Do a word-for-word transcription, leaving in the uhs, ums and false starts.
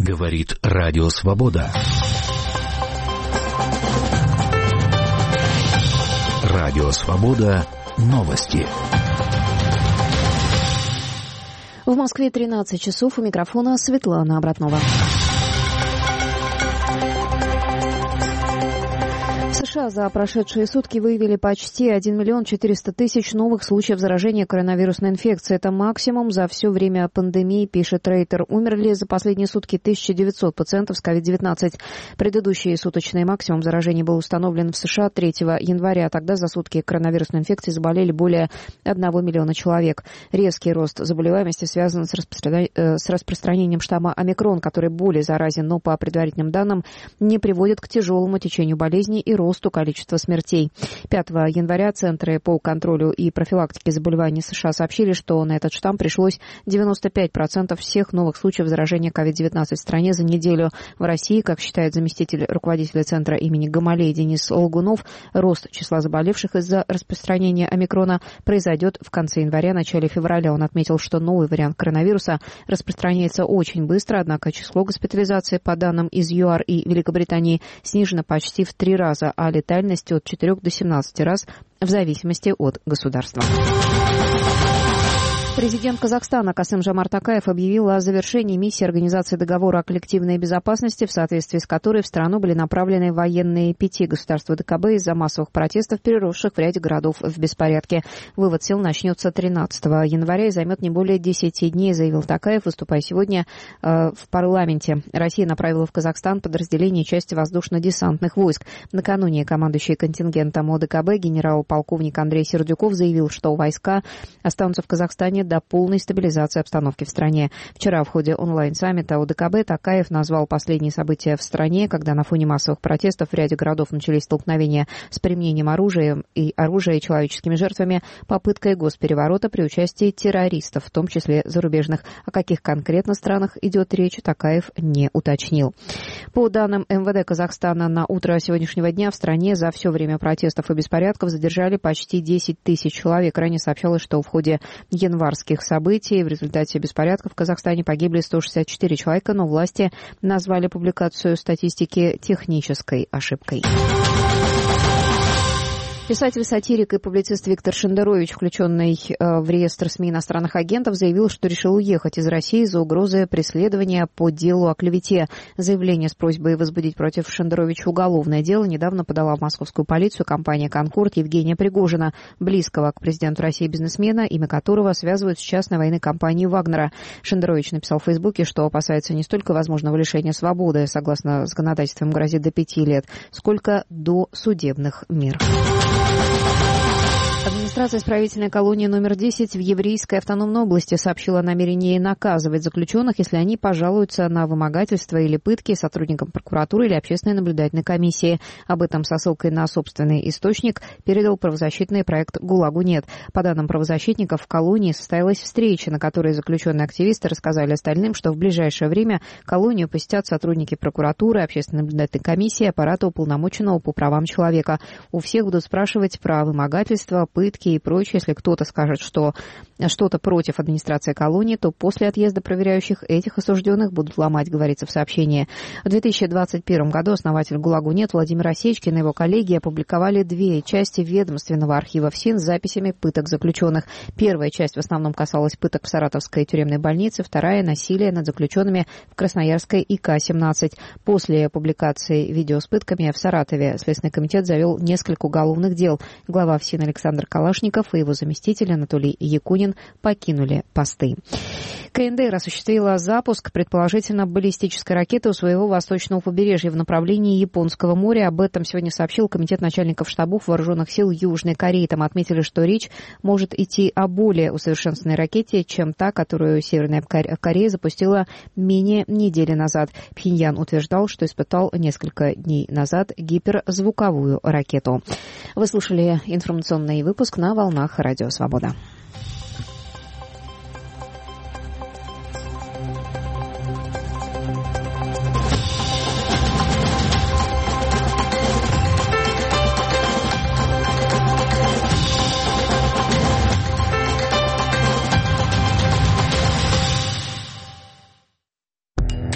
Говорит Радио Свобода. Радио Свобода. Новости. В Москве тринадцать часов. У микрофона Светлана Обратнова. В США за прошедшие сутки выявили почти один миллион четыреста тысяч новых случаев заражения коронавирусной инфекцией. Это максимум за все время пандемии, пишет Рейтер. Умерли за последние сутки тысяча девятьсот пациентов с ковид девятнадцать. Предыдущий суточный максимум заражения был установлен в США третьего января. Тогда за сутки коронавирусной инфекцией заболели более одного миллиона человек. Резкий рост заболеваемости связан с, распростран... с распространением штамма омикрон, который более заразен, но по предварительным данным не приводит к тяжелому течению болезни и росту количества смертей. пятого января Центры по контролю и профилактике заболеваний США сообщили, что на этот штамм пришлось девяносто пять процентов всех новых случаев заражения ковид девятнадцать в стране за неделю. В России, как считает заместитель руководителя Центра имени Гамалеи Денис Лгунов, рост числа заболевших из-за распространения омикрона произойдет в конце января, начале февраля. Он отметил, что новый вариант коронавируса распространяется очень быстро, однако число госпитализаций, по данным из ЮАР и Великобритании, снижено почти в три раза, а летальность от четырёх до семнадцати раз в зависимости от государства. Президент Казахстана Касым-Жомарт Токаев объявил о завершении миссии Организации договора о коллективной безопасности, в соответствии с которой в страну были направлены военные пяти государств ОДКБ из-за массовых протестов, переросших в ряде городов в беспорядке. Вывод сил начнется тринадцатого января и займет не более десяти дней, заявил Токаев, выступая сегодня э, в парламенте. Россия направила в Казахстан подразделение части воздушно-десантных войск. Накануне командующий контингентом ОДКБ генерал-полковник Андрей Сердюков заявил, что войска останутся в Казахстане до полной стабилизации обстановки в стране. Вчера в ходе онлайн-саммита ОДКБ Токаев назвал последние события в стране, когда на фоне массовых протестов в ряде городов начались столкновения с применением оружия и оружия и человеческими жертвами, попыткой госпереворота при участии террористов, в том числе зарубежных. О каких конкретно странах идет речь, Токаев не уточнил. По данным эм вэ дэ Казахстана, на утро сегодняшнего дня в стране за все время протестов и беспорядков задержали почти десять тысяч человек. Ранее сообщалось, что в ходе январских событий в результате беспорядков в Казахстане погибли сто шестьдесят четыре человека, но власти назвали публикацию статистики технической ошибкой. Писатель, сатирик и публицист Виктор Шендерович, включенный в реестр СМИ иностранных агентов, заявил, что решил уехать из России из-за угрозы преследования по делу о клевете. Заявление с просьбой возбудить против Шендеровича уголовное дело недавно подала в московскую полицию компания «Конкорд» Евгения Пригожина, близкого к президенту России бизнесмена, имя которого связывают с частной военной компанией «Вагнера». Шендерович написал в Фейсбуке, что опасается не столько возможного лишения свободы, согласно законодательству грозит до пяти лет, сколько до судебных мер. Администрация исправительной колонии номер десять в Еврейской автономной области сообщила о намерении наказывать заключенных, если они пожалуются на вымогательство или пытки сотрудникам прокуратуры или общественной наблюдательной комиссии. Об этом со ссылкой на собственный источник передал правозащитный проект «ГУЛАГу нет». По данным правозащитников, в колонии состоялась встреча, на которой заключенные активисты рассказали остальным, что в ближайшее время колонию посетят сотрудники прокуратуры, общественной наблюдательной комиссии, аппарата уполномоченного по правам человека. У всех будут спрашивать про вымогательство, пытки и прочее. Если кто-то скажет, что что-то против администрации колонии, то после отъезда проверяющих этих осужденных будут ломать, говорится в сообщении. В две тысячи двадцать первом году основатель «ГУЛАГу нет» Владимир Осечкин и его коллеги опубликовали две части ведомственного архива ФСИН с записями пыток заключенных. Первая часть в основном касалась пыток в Саратовской тюремной больнице, вторая — насилие над заключенными в Красноярской И К семнадцать. После публикации видео с пытками в Саратове Следственный комитет завел несколько уголовных дел. Глава ФСИН Александр Калашников и его заместитель Анатолий Якунин покинули посты. ка эн дэ эр осуществила запуск, предположительно, баллистической ракеты у своего восточного побережья в направлении Японского моря. Об этом сегодня сообщил Комитет начальников штабов Вооруженных сил Южной Кореи. Там отметили, что речь может идти о более усовершенствованной ракете, чем та, которую Северная Корея запустила менее недели назад. Пхеньян утверждал, что испытал несколько дней назад гиперзвуковую ракету. Вы слушали информационный выпуск на волнах Радио Свобода.